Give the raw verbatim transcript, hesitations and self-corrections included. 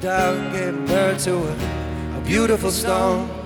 down, gave birth to a, a beautiful stone.